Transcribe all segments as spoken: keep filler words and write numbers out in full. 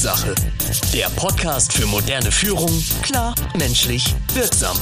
Chefsache. Der Podcast für moderne Führung, klar, menschlich, wirksam.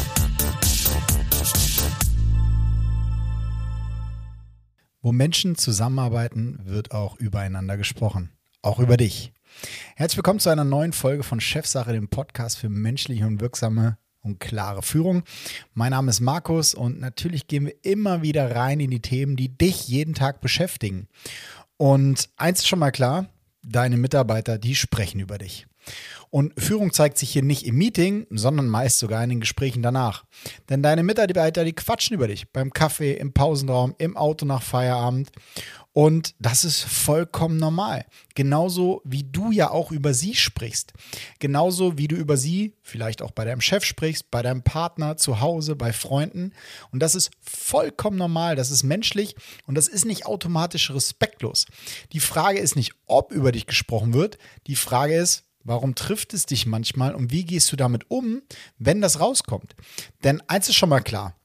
Wo Menschen zusammenarbeiten, wird auch übereinander gesprochen. Auch über dich. Herzlich willkommen zu einer neuen Folge von Chefsache, dem Podcast für menschliche und wirksame und klare Führung. Mein Name ist Markus und natürlich gehen wir immer wieder rein in die Themen, die dich jeden Tag beschäftigen. Und eins ist schon mal klar, deine Mitarbeiter, die sprechen über dich. Und Führung zeigt sich hier nicht im Meeting, sondern meist sogar in den Gesprächen danach. Denn deine Mitarbeiter, die quatschen über dich beim Kaffee, im Pausenraum, im Auto nach Feierabend. Und das ist vollkommen normal. Genauso wie du ja auch über sie sprichst. Genauso wie du über sie vielleicht auch bei deinem Chef sprichst, bei deinem Partner, zu Hause, bei Freunden. Und das ist vollkommen normal, das ist menschlich und das ist nicht automatisch respektlos. Die Frage ist nicht, ob über dich gesprochen wird. Die Frage ist, warum trifft es dich manchmal und wie gehst du damit um, wenn das rauskommt? Denn eins ist schon mal klar.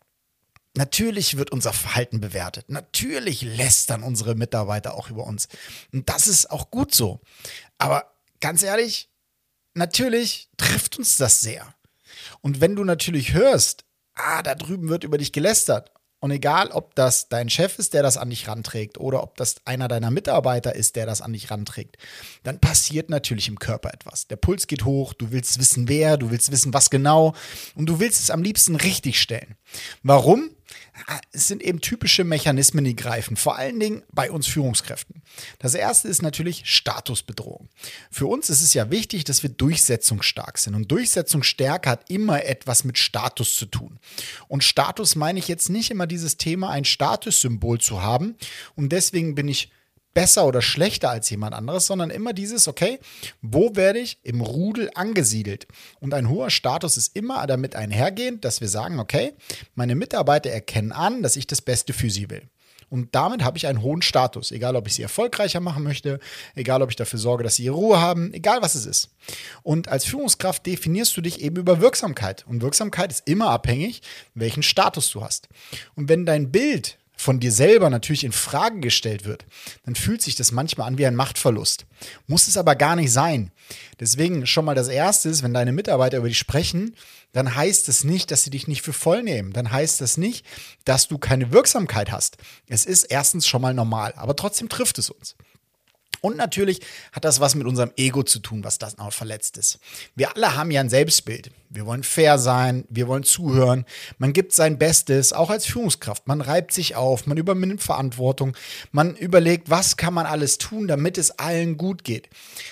Natürlich wird unser Verhalten bewertet. Natürlich lästern unsere Mitarbeiter auch über uns. Und das ist auch gut so. Aber ganz ehrlich, natürlich trifft uns das sehr. Und wenn du natürlich hörst, ah, da drüben wird über dich gelästert, und egal, ob das dein Chef ist, der das an dich ranträgt, oder ob das einer deiner Mitarbeiter ist, der das an dich ranträgt, dann passiert natürlich im Körper etwas. Der Puls geht hoch, du willst wissen, wer, du willst wissen, was genau, und du willst es am liebsten richtig stellen. Warum? Es sind eben typische Mechanismen, die greifen, vor allen Dingen bei uns Führungskräften. Das erste ist natürlich Statusbedrohung. Für uns ist es ja wichtig, dass wir durchsetzungsstark sind. Und Durchsetzungsstärke hat immer etwas mit Status zu tun. Und Status meine ich jetzt nicht immer dieses Thema, ein Statussymbol zu haben. Und deswegen bin ich besser oder schlechter als jemand anderes, sondern immer dieses, okay, wo werde ich im Rudel angesiedelt? Und ein hoher Status ist immer damit einhergehend, dass wir sagen, okay, meine Mitarbeiter erkennen an, dass ich das Beste für sie will. Und damit habe ich einen hohen Status, egal ob ich sie erfolgreicher machen möchte, egal ob ich dafür sorge, dass sie ihre Ruhe haben, egal was es ist. Und als Führungskraft definierst du dich eben über Wirksamkeit. Und Wirksamkeit ist immer abhängig, welchen Status du hast. Und wenn dein Bild von dir selber natürlich in Frage gestellt wird, dann fühlt sich das manchmal an wie ein Machtverlust. Muss es aber gar nicht sein. Deswegen schon mal das Erste ist, wenn deine Mitarbeiter über dich sprechen, dann heißt es nicht, dass sie dich nicht für voll nehmen. Dann heißt das nicht, dass du keine Wirksamkeit hast. Es ist erstens schon mal normal, aber trotzdem trifft es uns. Und natürlich hat das was mit unserem Ego zu tun, was das noch verletzt ist. Wir alle haben ja ein Selbstbild. Wir wollen fair sein, wir wollen zuhören. Man gibt sein Bestes, auch als Führungskraft. Man reibt sich auf, man übernimmt Verantwortung. Man überlegt, was kann man alles tun, damit es allen gut geht.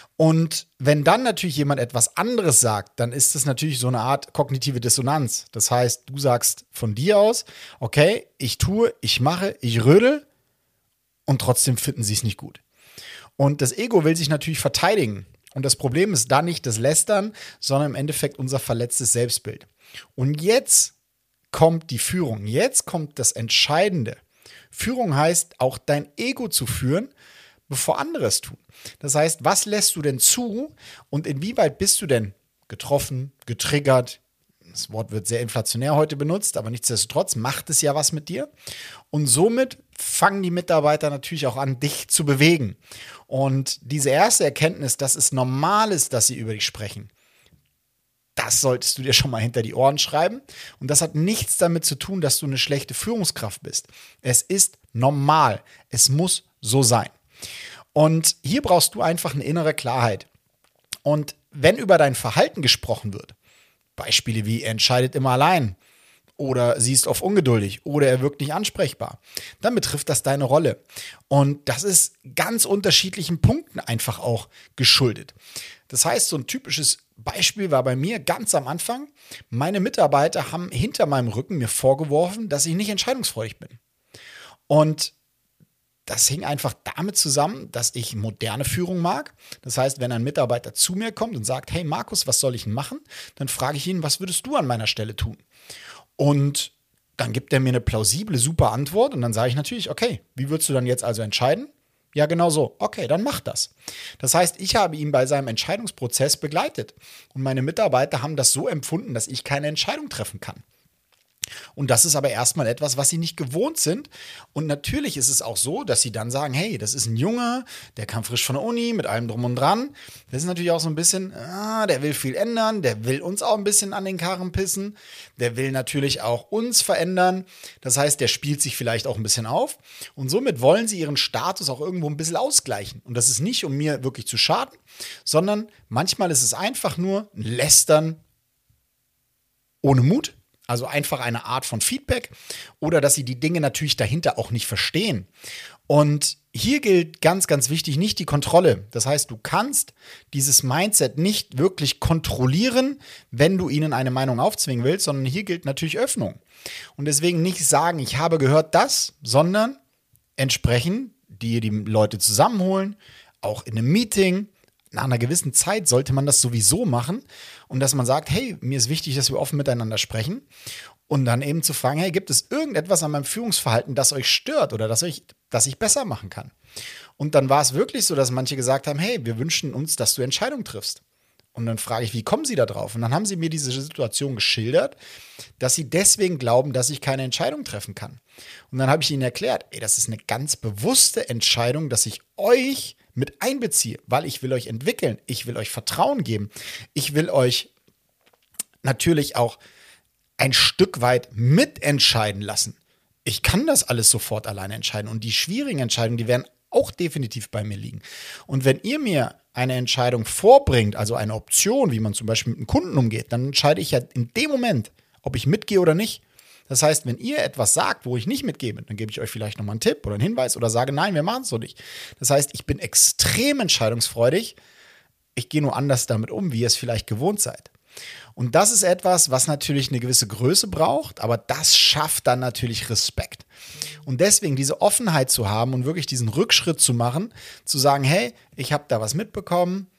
Und wenn dann natürlich jemand etwas anderes sagt, dann ist das natürlich so eine Art kognitive Dissonanz. Das heißt, du sagst von dir aus, okay, ich tue, ich mache, ich rödel und trotzdem finden sie es nicht gut. Und das Ego will sich natürlich verteidigen. Und das Problem ist da nicht das Lästern, sondern im Endeffekt unser verletztes Selbstbild. Und jetzt kommt die Führung. Jetzt kommt das Entscheidende. Führung heißt, auch dein Ego zu führen, bevor andere es tun. Das heißt, was lässt du denn zu und inwieweit bist du denn getroffen, getriggert? Das Wort wird sehr inflationär heute benutzt, aber nichtsdestotrotz macht es ja was mit dir. Und somit fangen die Mitarbeiter natürlich auch an, dich zu bewegen. Und diese erste Erkenntnis, dass es normal ist, dass sie über dich sprechen, das solltest du dir schon mal hinter die Ohren schreiben. Und das hat nichts damit zu tun, dass du eine schlechte Führungskraft bist. Es ist normal. Es muss so sein. Und hier brauchst du einfach eine innere Klarheit. Und wenn über dein Verhalten gesprochen wird, Beispiele wie, er entscheidet immer allein oder sie ist oft ungeduldig oder er wirkt nicht ansprechbar, dann betrifft das deine Rolle. Und das ist ganz unterschiedlichen Punkten einfach auch geschuldet. Das heißt, so ein typisches Beispiel war bei mir ganz am Anfang, meine Mitarbeiter haben hinter meinem Rücken mir vorgeworfen, dass ich nicht entscheidungsfreudig bin. Und das hing einfach damit zusammen, dass ich moderne Führung mag. Das heißt, wenn ein Mitarbeiter zu mir kommt und sagt, hey Markus, was soll ich denn machen? Dann frage ich ihn, was würdest du an meiner Stelle tun? Und dann gibt er mir eine plausible, super Antwort und dann sage ich natürlich, okay, wie würdest du dann jetzt also entscheiden? Ja, genau so. Okay, dann mach das. Das heißt, ich habe ihn bei seinem Entscheidungsprozess begleitet und meine Mitarbeiter haben das so empfunden, dass ich keine Entscheidung treffen kann. Und das ist aber erstmal etwas, was sie nicht gewohnt sind. Und natürlich ist es auch so, dass sie dann sagen, hey, das ist ein Junge, der kam frisch von der Uni mit allem drum und dran. Das ist natürlich auch so ein bisschen, ah, der will viel ändern, der will uns auch ein bisschen an den Karren pissen. Der will natürlich auch uns verändern. Das heißt, der spielt sich vielleicht auch ein bisschen auf. Und somit wollen sie ihren Status auch irgendwo ein bisschen ausgleichen. Und das ist nicht, um mir wirklich zu schaden, sondern manchmal ist es einfach nur ein Lästern ohne Mut. Also einfach eine Art von Feedback oder dass sie die Dinge natürlich dahinter auch nicht verstehen. Und hier gilt ganz, ganz wichtig, nicht die Kontrolle. Das heißt, du kannst dieses Mindset nicht wirklich kontrollieren, wenn du ihnen eine Meinung aufzwingen willst, sondern hier gilt natürlich Öffnung. Und deswegen nicht sagen, ich habe gehört das, sondern entsprechend dir die Leute zusammenholen, auch in einem Meeting. Nach einer gewissen Zeit sollte man das sowieso machen und dass man sagt, hey, mir ist wichtig, dass wir offen miteinander sprechen und dann eben zu fragen, hey, gibt es irgendetwas an meinem Führungsverhalten, das euch stört oder das, euch, das ich besser machen kann? Und dann war es wirklich so, dass manche gesagt haben, hey, wir wünschen uns, dass du Entscheidungen triffst. Und dann frage ich, wie kommen sie da drauf? Und dann haben sie mir diese Situation geschildert, dass sie deswegen glauben, dass ich keine Entscheidung treffen kann. Und dann habe ich ihnen erklärt, ey, das ist eine ganz bewusste Entscheidung, dass ich euch mit einbeziehe, weil ich will euch entwickeln, ich will euch Vertrauen geben, ich will euch natürlich auch ein Stück weit mitentscheiden lassen. Ich kann das alles sofort alleine entscheiden und die schwierigen Entscheidungen, die werden auch definitiv bei mir liegen. Und wenn ihr mir eine Entscheidung vorbringt, also eine Option, wie man zum Beispiel mit einem Kunden umgeht, dann entscheide ich ja in dem Moment, ob ich mitgehe oder nicht. Das heißt, wenn ihr etwas sagt, wo ich nicht mitgebe, dann gebe ich euch vielleicht nochmal einen Tipp oder einen Hinweis oder sage, nein, wir machen es so nicht. Das heißt, ich bin extrem entscheidungsfreudig. Ich gehe nur anders damit um, wie ihr es vielleicht gewohnt seid. Und das ist etwas, was natürlich eine gewisse Größe braucht, aber das schafft dann natürlich Respekt. Und deswegen diese Offenheit zu haben und wirklich diesen Rückschritt zu machen, zu sagen, hey, ich habe da was mitbekommen,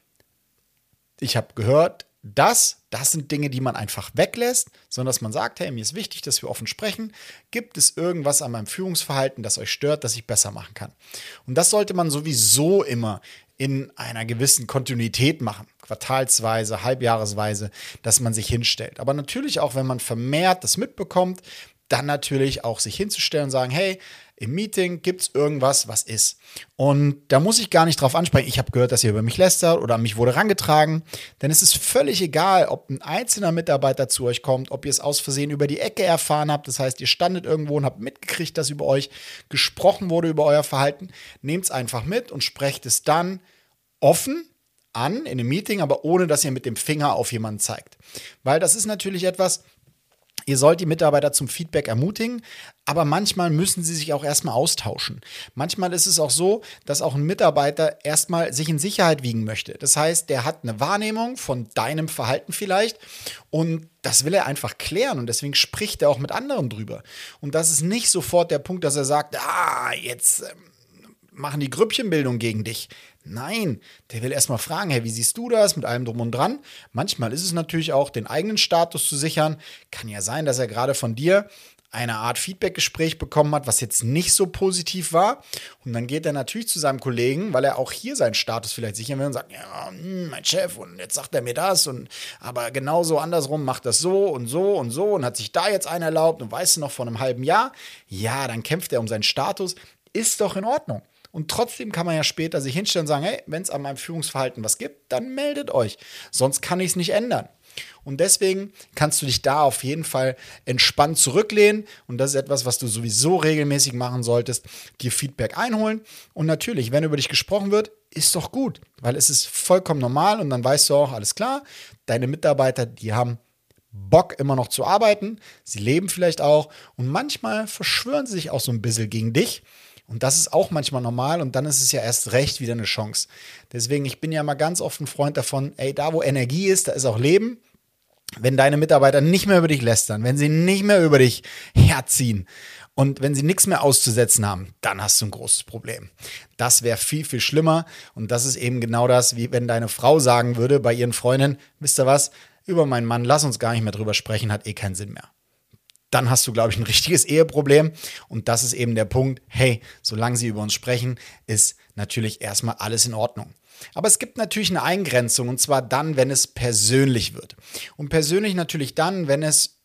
ich habe gehört, das, das sind Dinge, die man einfach weglässt, sondern dass man sagt, hey, mir ist wichtig, dass wir offen sprechen. Gibt es irgendwas an meinem Führungsverhalten, das euch stört, das ich besser machen kann? Und das sollte man sowieso immer in einer gewissen Kontinuität machen, quartalsweise, halbjahresweise, dass man sich hinstellt. Aber natürlich auch, wenn man vermehrt das mitbekommt, dann natürlich auch sich hinzustellen und sagen, hey, im Meeting gibt es irgendwas, was ist. Und da muss ich gar nicht drauf ansprechen, ich habe gehört, dass ihr über mich lästert oder mich wurde herangetragen, denn es ist völlig egal, ob ein einzelner Mitarbeiter zu euch kommt, ob ihr es aus Versehen über die Ecke erfahren habt, das heißt, ihr standet irgendwo und habt mitgekriegt, dass über euch gesprochen wurde, über euer Verhalten, nehmt es einfach mit und sprecht es dann offen an in einem Meeting, aber ohne, dass ihr mit dem Finger auf jemanden zeigt. Weil das ist natürlich etwas, ihr sollt die Mitarbeiter zum Feedback ermutigen, aber manchmal müssen sie sich auch erstmal austauschen. Manchmal ist es auch so, dass auch ein Mitarbeiter erstmal sich in Sicherheit wiegen möchte. Das heißt, der hat eine Wahrnehmung von deinem Verhalten vielleicht und das will er einfach klären und deswegen spricht er auch mit anderen drüber. Und das ist nicht sofort der Punkt, dass er sagt, ah, jetzt ähm, machen die Grüppchenbildung gegen dich. Nein, der will erstmal fragen, hey, wie siehst du das mit allem drum und dran? Manchmal ist es natürlich auch, den eigenen Status zu sichern. Kann ja sein, dass er gerade von dir eine Art Feedbackgespräch bekommen hat, was jetzt nicht so positiv war. Und dann geht er natürlich zu seinem Kollegen, weil er auch hier seinen Status vielleicht sichern will und sagt, ja, mein Chef, und jetzt sagt er mir das. Und aber genauso andersrum macht das so und so und so und hat sich da jetzt einen erlaubt und weißt du noch, vor einem halben Jahr? Ja, dann kämpft er um seinen Status. Ist doch in Ordnung. Und trotzdem kann man ja später sich hinstellen und sagen, hey, wenn es an meinem Führungsverhalten was gibt, dann meldet euch. Sonst kann ich es nicht ändern. Und deswegen kannst du dich da auf jeden Fall entspannt zurücklehnen. Und das ist etwas, was du sowieso regelmäßig machen solltest, dir Feedback einholen. Und natürlich, wenn über dich gesprochen wird, ist doch gut, weil es ist vollkommen normal und dann weißt du auch, alles klar, deine Mitarbeiter, die haben Bock immer noch zu arbeiten, sie leben vielleicht auch und manchmal verschwören sie sich auch so ein bisschen gegen dich. Und das ist auch manchmal normal und dann ist es ja erst recht wieder eine Chance. Deswegen, ich bin ja mal ganz oft ein Freund davon, ey, da wo Energie ist, da ist auch Leben. Wenn deine Mitarbeiter nicht mehr über dich lästern, wenn sie nicht mehr über dich herziehen und wenn sie nichts mehr auszusetzen haben, dann hast du ein großes Problem. Das wäre viel, viel schlimmer und das ist eben genau das, wie wenn deine Frau sagen würde bei ihren Freundinnen, wisst ihr was, über meinen Mann, lass uns gar nicht mehr drüber sprechen, hat eh keinen Sinn mehr. Dann hast du, glaube ich, ein richtiges Eheproblem. Und das ist eben der Punkt, hey, solange sie über uns sprechen, ist natürlich erstmal alles in Ordnung. Aber es gibt natürlich eine Eingrenzung und zwar dann, wenn es persönlich wird. Und persönlich natürlich dann, wenn es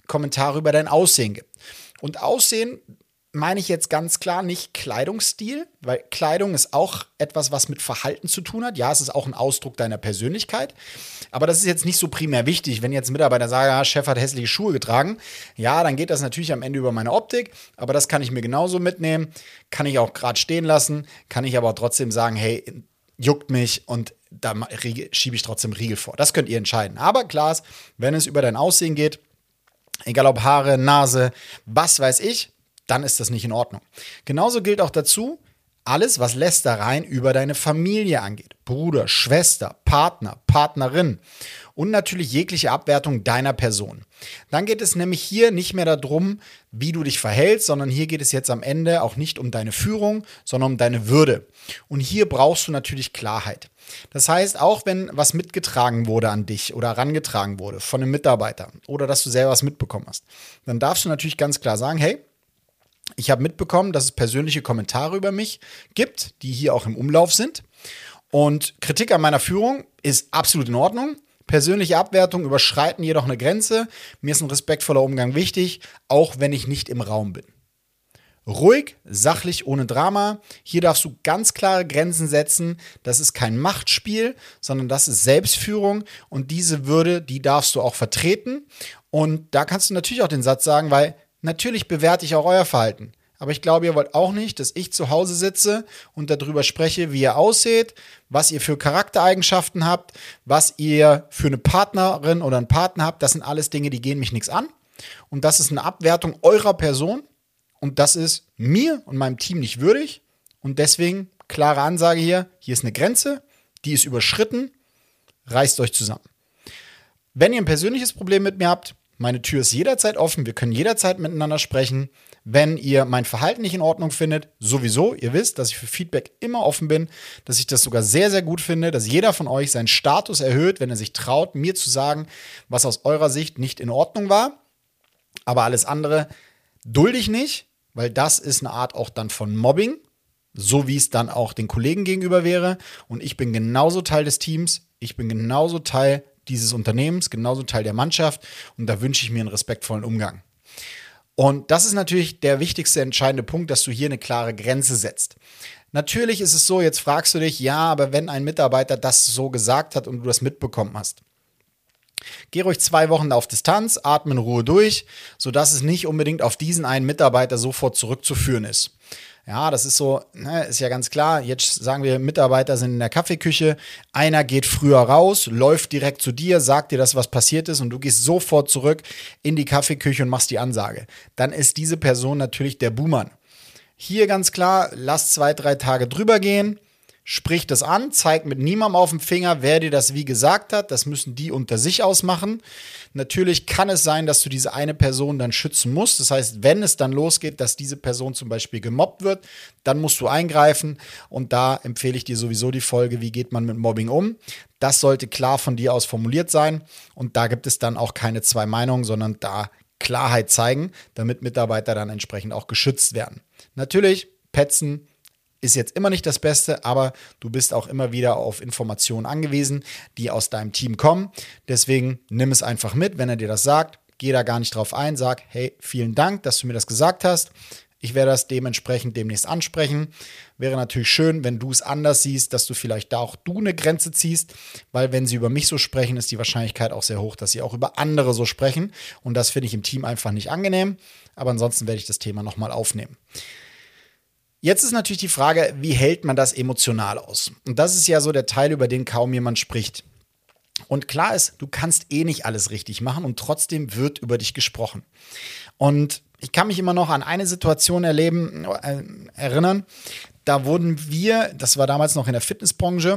Kommentare über dein Aussehen gibt. Und Aussehen meine ich jetzt ganz klar nicht Kleidungsstil, weil Kleidung ist auch etwas, was mit Verhalten zu tun hat. Ja, es ist auch ein Ausdruck deiner Persönlichkeit, aber das ist jetzt nicht so primär wichtig. Wenn jetzt ein Mitarbeiter sagt, ja, Chef hat hässliche Schuhe getragen, ja, dann geht das natürlich am Ende über meine Optik, aber das kann ich mir genauso mitnehmen, kann ich auch gerade stehen lassen, kann ich aber trotzdem sagen, hey, juckt mich und da schiebe ich trotzdem Riegel vor. Das könnt ihr entscheiden. Aber klar ist, wenn es über dein Aussehen geht, egal ob Haare, Nase, was weiß ich, dann ist das nicht in Ordnung. Genauso gilt auch dazu, alles, was Lästereien über deine Familie angeht. Bruder, Schwester, Partner, Partnerin und natürlich jegliche Abwertung deiner Person. Dann geht es nämlich hier nicht mehr darum, wie du dich verhältst, sondern hier geht es jetzt am Ende auch nicht um deine Führung, sondern um deine Würde. Und hier brauchst du natürlich Klarheit. Das heißt, auch wenn was mitgetragen wurde an dich oder herangetragen wurde von einem Mitarbeiter oder dass du selber was mitbekommen hast, dann darfst du natürlich ganz klar sagen, hey, ich habe mitbekommen, dass es persönliche Kommentare über mich gibt, die hier auch im Umlauf sind. Und Kritik an meiner Führung ist absolut in Ordnung. Persönliche Abwertungen überschreiten jedoch eine Grenze. Mir ist ein respektvoller Umgang wichtig, auch wenn ich nicht im Raum bin. Ruhig, sachlich, ohne Drama. Hier darfst du ganz klare Grenzen setzen. Das ist kein Machtspiel, sondern das ist Selbstführung. Und diese Würde, die darfst du auch vertreten. Und da kannst du natürlich auch den Satz sagen, weil natürlich bewerte ich auch euer Verhalten. Aber ich glaube, ihr wollt auch nicht, dass ich zu Hause sitze und darüber spreche, wie ihr ausseht, was ihr für Charaktereigenschaften habt, was ihr für eine Partnerin oder einen Partner habt. Das sind alles Dinge, die gehen mich nichts an. Und das ist eine Abwertung eurer Person. Und das ist mir und meinem Team nicht würdig. Und deswegen, klare Ansage hier, hier ist eine Grenze, die ist überschritten. Reißt euch zusammen. Wenn ihr ein persönliches Problem mit mir habt, meine Tür ist jederzeit offen, wir können jederzeit miteinander sprechen. Wenn ihr mein Verhalten nicht in Ordnung findet, sowieso, ihr wisst, dass ich für Feedback immer offen bin, dass ich das sogar sehr, sehr gut finde, dass jeder von euch seinen Status erhöht, wenn er sich traut, mir zu sagen, was aus eurer Sicht nicht in Ordnung war. Aber alles andere dulde ich nicht, weil das ist eine Art auch dann von Mobbing, so wie es dann auch den Kollegen gegenüber wäre. Und ich bin genauso Teil des Teams, ich bin genauso Teil dieses Unternehmens, genauso Teil der Mannschaft und da wünsche ich mir einen respektvollen Umgang. Und das ist natürlich der wichtigste, entscheidende Punkt, dass du hier eine klare Grenze setzt. Natürlich ist es so, jetzt fragst du dich, ja, aber wenn ein Mitarbeiter das so gesagt hat und du das mitbekommen hast, geh ruhig zwei Wochen auf Distanz, atme in Ruhe durch, sodass es nicht unbedingt auf diesen einen Mitarbeiter sofort zurückzuführen ist. Ja, das ist so, ne, ist ja ganz klar, jetzt sagen wir, Mitarbeiter sind in der Kaffeeküche, einer geht früher raus, läuft direkt zu dir, sagt dir, dass was passiert ist und du gehst sofort zurück in die Kaffeeküche und machst die Ansage. Dann ist diese Person natürlich der Buhmann. Hier ganz klar, lass zwei, drei Tage drüber gehen, sprich das an, zeig mit niemandem auf dem Finger, wer dir das wie gesagt hat. Das müssen die unter sich ausmachen. Natürlich kann es sein, dass du diese eine Person dann schützen musst. Das heißt, wenn es dann losgeht, dass diese Person zum Beispiel gemobbt wird, dann musst du eingreifen. Und da empfehle ich dir sowieso die Folge, wie geht man mit Mobbing um. Das sollte klar von dir aus formuliert sein. Und da gibt es dann auch keine zwei Meinungen, sondern da Klarheit zeigen, damit Mitarbeiter dann entsprechend auch geschützt werden. Natürlich, petzen ist jetzt immer nicht das Beste, aber du bist auch immer wieder auf Informationen angewiesen, die aus deinem Team kommen. Deswegen nimm es einfach mit, wenn er dir das sagt. Geh da gar nicht drauf ein, sag, hey, vielen Dank, dass du mir das gesagt hast. Ich werde das dementsprechend demnächst ansprechen. Wäre natürlich schön, wenn du es anders siehst, dass du vielleicht da auch du eine Grenze ziehst, weil wenn sie über mich so sprechen, ist die Wahrscheinlichkeit auch sehr hoch, dass sie auch über andere so sprechen. Und das finde ich im Team einfach nicht angenehm. Aber ansonsten werde ich das Thema nochmal aufnehmen. Jetzt ist natürlich die Frage, wie hält man das emotional aus? Und das ist ja so der Teil, über den kaum jemand spricht. Und klar ist, du kannst eh nicht alles richtig machen und trotzdem wird über dich gesprochen. Und ich kann mich immer noch an eine Situation erleben, äh, erinnern, da wurden wir, das war damals noch in der Fitnessbranche,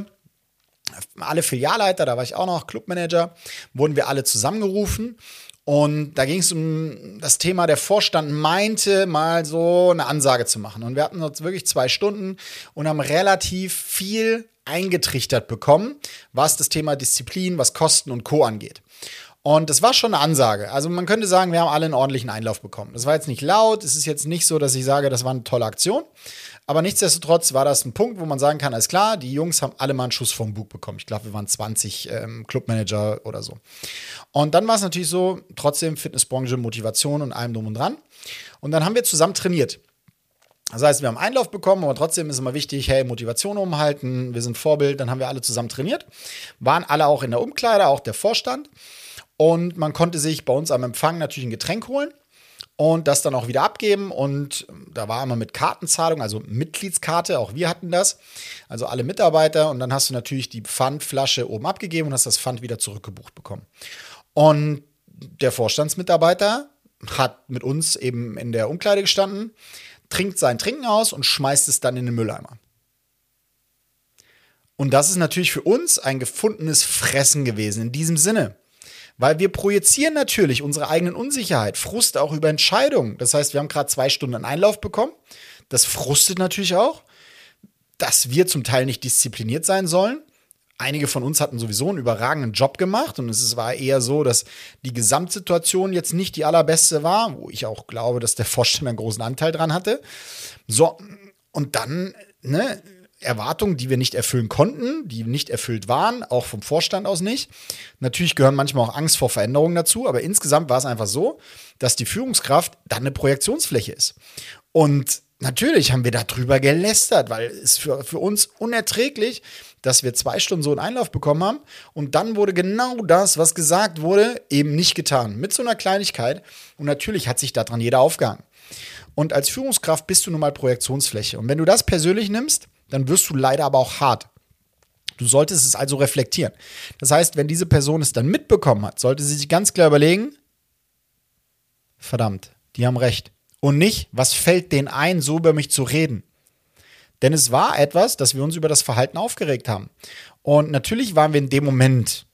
alle Filialleiter, da war ich auch noch Clubmanager, wurden wir alle zusammengerufen. Und da ging es um das Thema, der Vorstand meinte, mal so eine Ansage zu machen. Und wir hatten uns wirklich zwei Stunden und haben relativ viel eingetrichtert bekommen, was das Thema Disziplin, was Kosten und Co. angeht. Und das war schon eine Ansage. Also man könnte sagen, wir haben alle einen ordentlichen Einlauf bekommen. Das war jetzt nicht laut, es ist jetzt nicht so, dass ich sage, das war eine tolle Aktion. Aber nichtsdestotrotz war das ein Punkt, wo man sagen kann, alles klar, die Jungs haben alle mal einen Schuss vom Bug bekommen. Ich glaube, wir waren zwanzig ähm, Clubmanager oder so. Und dann war es natürlich so, trotzdem Fitnessbranche, Motivation und allem drum und dran. Und dann haben wir zusammen trainiert. Das heißt, wir haben Einlauf bekommen, aber trotzdem ist immer wichtig, hey, Motivation umhalten, wir sind Vorbild, dann haben wir alle zusammen trainiert. Waren alle auch in der Umkleide, auch der Vorstand. Und man konnte sich bei uns am Empfang natürlich ein Getränk holen und das dann auch wieder abgeben. Und da war immer mit Kartenzahlung, also Mitgliedskarte, auch wir hatten das, also alle Mitarbeiter. Und dann hast du natürlich die Pfandflasche oben abgegeben und hast das Pfand wieder zurückgebucht bekommen. Und der Vorstandsmitarbeiter hat mit uns eben in der Umkleide gestanden, trinkt sein Trinken aus und schmeißt es dann in den Mülleimer. Und das ist natürlich für uns ein gefundenes Fressen gewesen, in diesem Sinne. Weil wir projizieren natürlich unsere eigenen Unsicherheit, Frust auch über Entscheidungen. Das heißt, wir haben gerade zwei Stunden Einlauf bekommen. Das frustet natürlich auch, dass wir zum Teil nicht diszipliniert sein sollen. Einige von uns hatten sowieso einen überragenden Job gemacht und es war eher so, dass die Gesamtsituation jetzt nicht die allerbeste war, wo ich auch glaube, dass der Vorstand einen großen Anteil dran hatte. So, und dann, ne, Erwartungen, die wir nicht erfüllen konnten, die nicht erfüllt waren, auch vom Vorstand aus nicht. Natürlich gehören manchmal auch Angst vor Veränderungen dazu, aber insgesamt war es einfach so, dass die Führungskraft dann eine Projektionsfläche ist. Und natürlich haben wir darüber gelästert, weil es für, für uns unerträglich, dass wir zwei Stunden so einen Einlauf bekommen haben und dann wurde genau das, was gesagt wurde, eben nicht getan. Mit so einer Kleinigkeit und natürlich hat sich daran jeder aufgehangen. Und als Führungskraft bist du nun mal Projektionsfläche. Und wenn du das persönlich nimmst, dann wirst du leider aber auch hart. Du solltest es also reflektieren. Das heißt, wenn diese Person es dann mitbekommen hat, sollte sie sich ganz klar überlegen, verdammt, die haben recht. Und nicht, was fällt denen ein, so über mich zu reden. Denn es war etwas, dass wir uns über das Verhalten aufgeregt haben. Und natürlich waren wir in dem Moment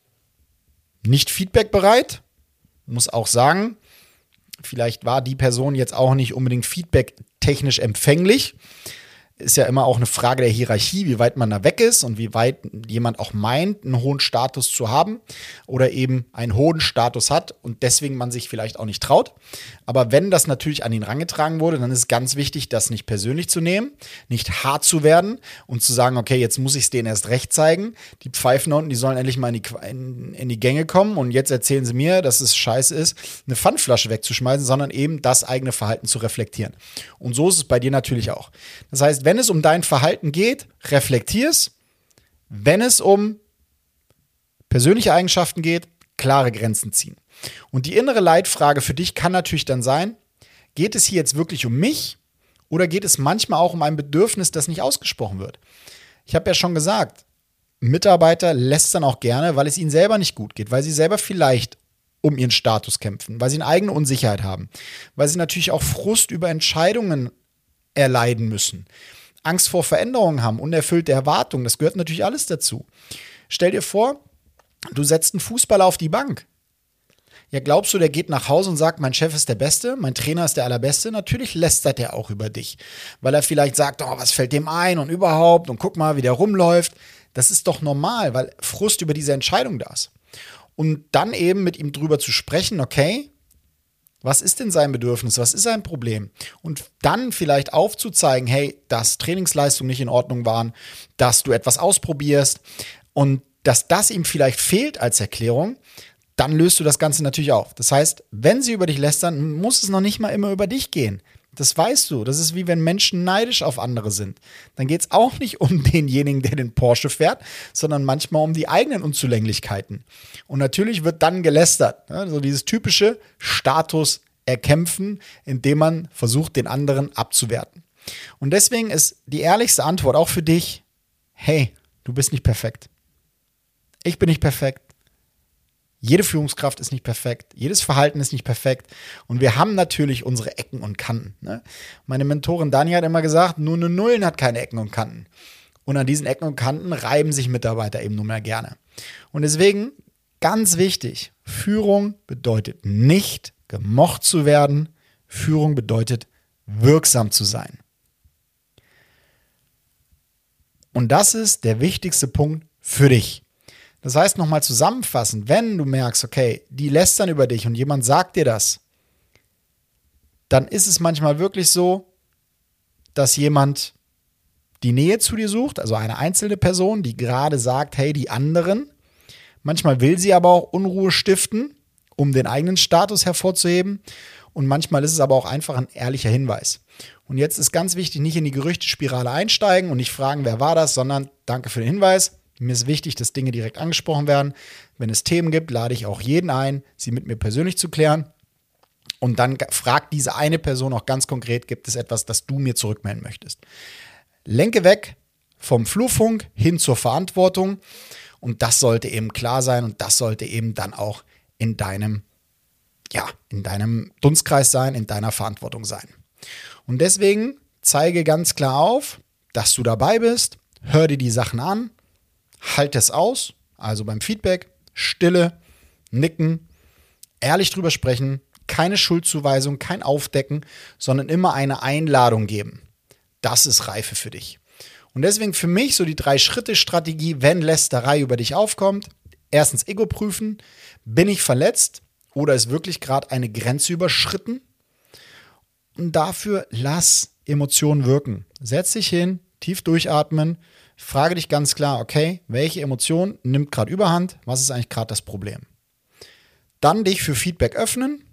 nicht feedbackbereit. Muss auch sagen, vielleicht war die Person jetzt auch nicht unbedingt feedbacktechnisch empfänglich. Ist ja immer auch eine Frage der Hierarchie, wie weit man da weg ist und wie weit jemand auch meint, einen hohen Status zu haben oder eben einen hohen Status hat und deswegen man sich vielleicht auch nicht traut. Aber wenn das natürlich an ihn rangetragen wurde, dann ist es ganz wichtig, das nicht persönlich zu nehmen, nicht hart zu werden und zu sagen, okay, jetzt muss ich es denen erst recht zeigen. Die Pfeifen da unten, die sollen endlich mal in die, in, in die Gänge kommen und jetzt erzählen sie mir, dass es scheiße ist, eine Pfandflasche wegzuschmeißen, sondern eben das eigene Verhalten zu reflektieren. Und so ist es bei dir natürlich auch. Das heißt, wenn es um dein Verhalten geht, reflektier es. Wenn es um persönliche Eigenschaften geht, klare Grenzen ziehen. Und die innere Leitfrage für dich kann natürlich dann sein, geht es hier jetzt wirklich um mich oder geht es manchmal auch um ein Bedürfnis, das nicht ausgesprochen wird? Ich habe ja schon gesagt, Mitarbeiter lästern auch gerne, weil es ihnen selber nicht gut geht, weil sie selber vielleicht um ihren Status kämpfen, weil sie eine eigene Unsicherheit haben, weil sie natürlich auch Frust über Entscheidungen erleiden müssen, Angst vor Veränderungen haben, unerfüllte Erwartungen, das gehört natürlich alles dazu. Stell dir vor, du setzt einen Fußballer auf die Bank. Ja, glaubst du, der geht nach Hause und sagt, mein Chef ist der Beste, mein Trainer ist der Allerbeste? Natürlich lästert er auch über dich, weil er vielleicht sagt, oh, was fällt dem ein und überhaupt und guck mal, wie der rumläuft. Das ist doch normal, weil Frust über diese Entscheidung da ist. Und dann eben mit ihm drüber zu sprechen, okay, was ist denn sein Bedürfnis, was ist sein Problem? Und dann vielleicht aufzuzeigen, hey, dass Trainingsleistungen nicht in Ordnung waren, dass du etwas ausprobierst und dass das ihm vielleicht fehlt als Erklärung, dann löst du das Ganze natürlich auf. Das heißt, wenn sie über dich lästern, muss es noch nicht mal immer über dich gehen. Das weißt du. Das ist wie wenn Menschen neidisch auf andere sind. Dann geht es auch nicht um denjenigen, der den Porsche fährt, sondern manchmal um die eigenen Unzulänglichkeiten. Und natürlich wird dann gelästert. Ja, so dieses typische Status erkämpfen, indem man versucht, den anderen abzuwerten. Und deswegen ist die ehrlichste Antwort auch für dich, hey, du bist nicht perfekt. Ich bin nicht perfekt. Jede Führungskraft ist nicht perfekt, jedes Verhalten ist nicht perfekt und wir haben natürlich unsere Ecken und Kanten. Ne? Meine Mentorin Dani hat immer gesagt, nur eine Nullen hat keine Ecken und Kanten. Und an diesen Ecken und Kanten reiben sich Mitarbeiter eben nur mehr gerne. Und deswegen, ganz wichtig, Führung bedeutet nicht, gemocht zu werden. Führung bedeutet, wirksam zu sein. Und das ist der wichtigste Punkt für dich. Das heißt, nochmal zusammenfassend, wenn du merkst, okay, die lästern über dich und jemand sagt dir das, dann ist es manchmal wirklich so, dass jemand die Nähe zu dir sucht, also eine einzelne Person, die gerade sagt, hey, die anderen. Manchmal will sie aber auch Unruhe stiften, um den eigenen Status hervorzuheben. Und manchmal ist es aber auch einfach ein ehrlicher Hinweis. Und jetzt ist ganz wichtig, nicht in die Gerüchtespirale einsteigen und nicht fragen, wer war das, sondern danke für den Hinweis. Mir ist wichtig, dass Dinge direkt angesprochen werden. Wenn es Themen gibt, lade ich auch jeden ein, sie mit mir persönlich zu klären. Und dann fragt diese eine Person auch ganz konkret, gibt es etwas, das du mir zurückmelden möchtest. Lenke weg vom Flurfunk hin zur Verantwortung. Und das sollte eben klar sein und das sollte eben dann auch in deinem, ja, in deinem Dunstkreis sein, in deiner Verantwortung sein. Und deswegen zeige ganz klar auf, dass du dabei bist, hör dir die Sachen an, halt es aus, also beim Feedback, Stille, Nicken, ehrlich drüber sprechen, keine Schuldzuweisung, kein Aufdecken, sondern immer eine Einladung geben. Das ist Reife für dich. Und deswegen für mich so die Drei-Schritte-Strategie, wenn Lästerei über dich aufkommt. Erstens Ego prüfen. Bin ich verletzt oder ist wirklich gerade eine Grenze überschritten? Und dafür lass Emotionen wirken. Setz dich hin, tief durchatmen, frage dich ganz klar, okay, welche Emotion nimmt gerade Überhand? Was ist eigentlich gerade das Problem? Dann dich für Feedback öffnen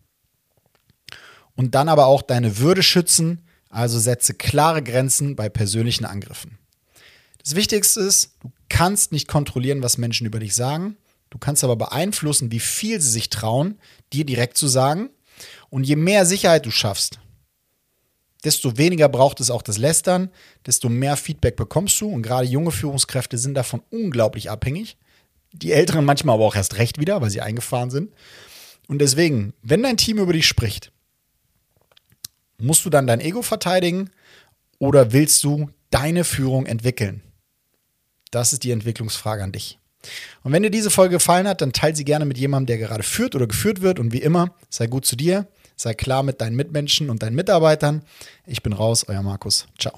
und dann aber auch deine Würde schützen, also setze klare Grenzen bei persönlichen Angriffen. Das Wichtigste ist, du kannst nicht kontrollieren, was Menschen über dich sagen. Du kannst aber beeinflussen, wie viel sie sich trauen, dir direkt zu sagen. Und je mehr Sicherheit du schaffst, desto weniger braucht es auch das Lästern, desto mehr Feedback bekommst du. Und gerade junge Führungskräfte sind davon unglaublich abhängig. Die Älteren manchmal aber auch erst recht wieder, weil sie eingefahren sind. Und deswegen, wenn dein Team über dich spricht, musst du dann dein Ego verteidigen oder willst du deine Führung entwickeln? Das ist die Entwicklungsfrage an dich. Und wenn dir diese Folge gefallen hat, dann teile sie gerne mit jemandem, der gerade führt oder geführt wird. Und wie immer, sei gut zu dir, sei klar mit deinen Mitmenschen und deinen Mitarbeitern. Ich bin raus, euer Markus. Ciao.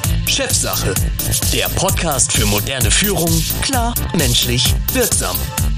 Chefsache, der Podcast für moderne Führung, klar, menschlich, wirksam.